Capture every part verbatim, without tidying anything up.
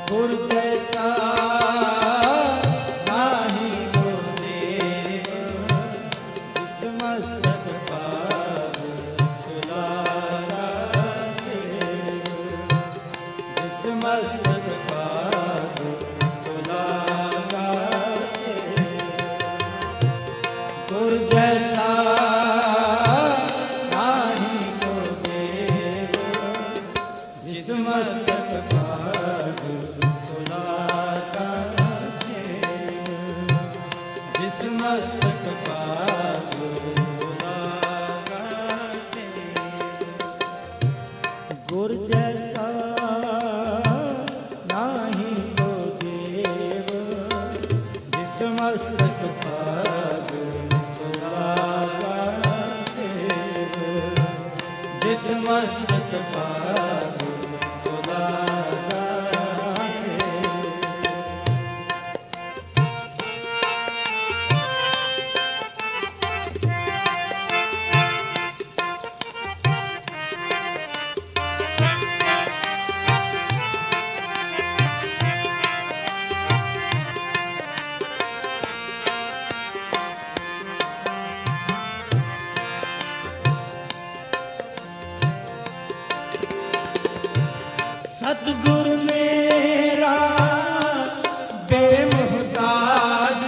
गुर जैसा नाही को देव, जिस मस्तक पाग सुलारा सेव, जिस मस्तक पाग सुलारा सेव। गुर जैसा नाही को देव, जिस मस्तक पाग सुलारा सेव, जिस मस्तक पाग सुलारा सेव। गुर जैसा नाही को देव, जिस मस्तक पाग सुलारा सेव, जिस मस्तक पाग सुलारा सेव। सतगुरु मेरा बेमुहताज,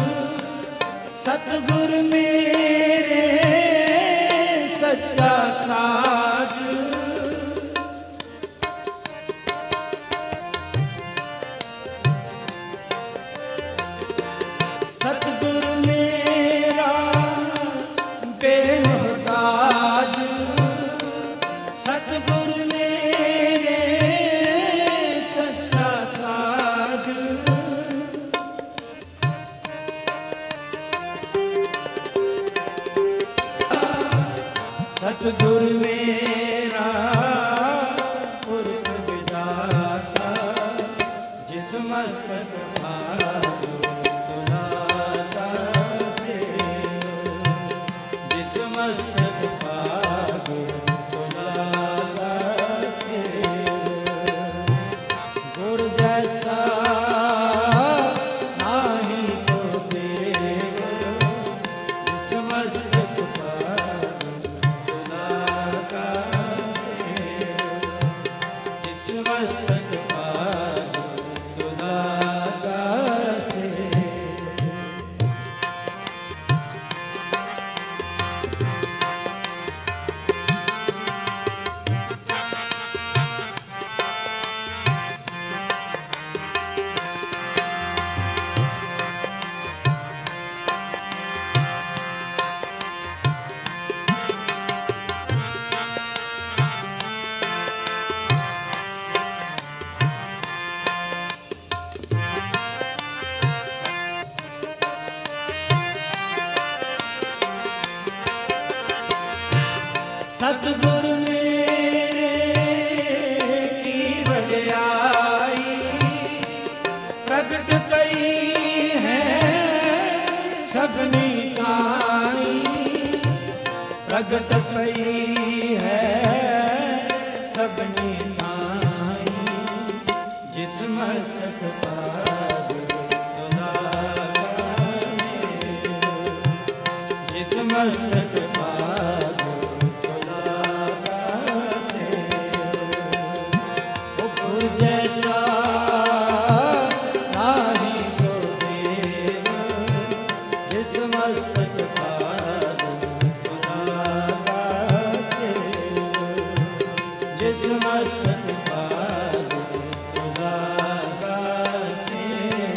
सतगुरु मेरे सच्चा साज। सतगुरु मेरा बेमुहताज, सतगुरु सतगुरु मेरा पुरख विधाता, जिस मस्तक पाग सुलारा सेव, जिस मस्तक पाग सुलारा सेव। गुर जैसा नाही को देव, जिस मस्तक पाग सुलारा सेव, जिस मस्तक पाग सुलारा सेव। सतगुरु मेरे की वड्याई, प्रगट पई है सबनी ताई, प्रगट पई है सबनी ताई। जिस मस्तक पाग सुलारा सेव, जिस मस्तक पाग सुलारा सेव। ओ गुर जैसा नाही को देव, जिस मस्तक पाग सुलारा सेव, जिस मस्तक पाग सुलारा सेव।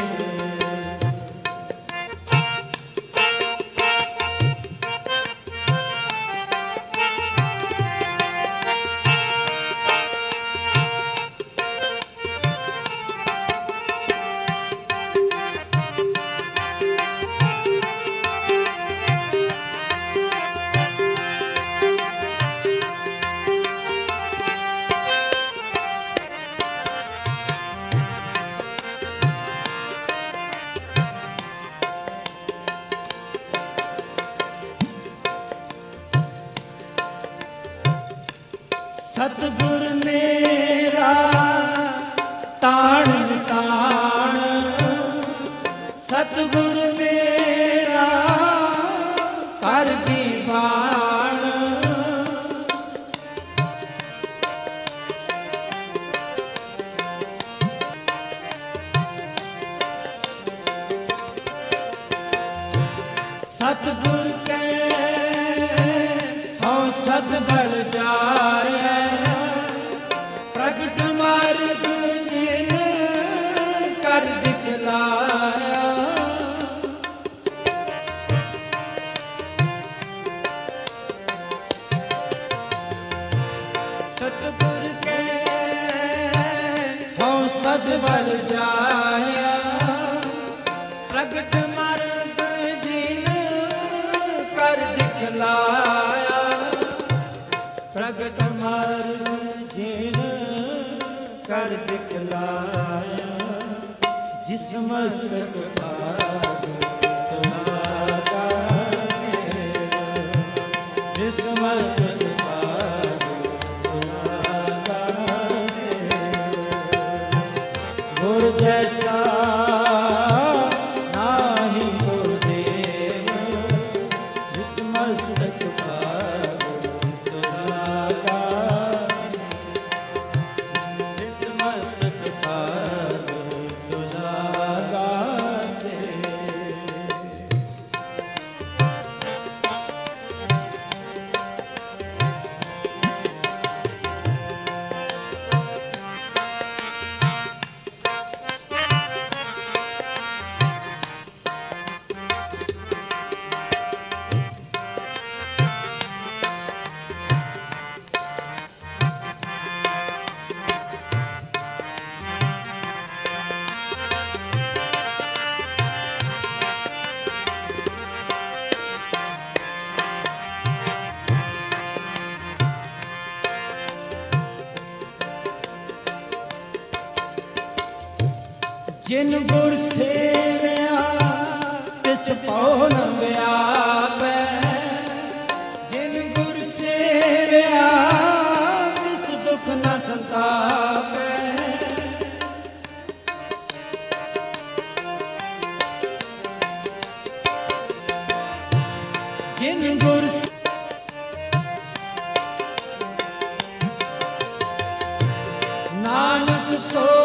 सतगुर मेरा ताण सतगुर के हूँ सत बल जाया, प्रगट मार्ग जिन कर दिखलाया। सतगुर के हूँ सत बल जाया, प्रगट मार्ग जिन कर दिखलाया। प्रगट मार्ग जिन कर दिखलाया, जिस मस्तक पाद सुहागा सेवा, जिस मस्तक पाद सुहागा सेवा। गुर जैसा नाही गुरुदेव, जिस मस्तक पाद सुहागा, जिस मस्तक पाद सुहागा से। जिन गुर सेवया तिस पौ न व्यापै, जिन गुर सेवया तिस दुख न संतापै। जिन गुर नानक सो